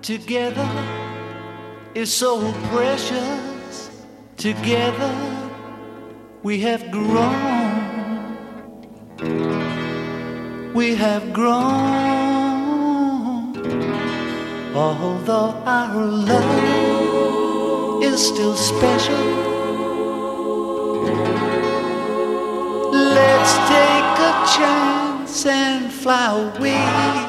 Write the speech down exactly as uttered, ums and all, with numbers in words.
together is so precious. Together we have grown, we have grown. Although our love is still special, let's take a chance and fly away.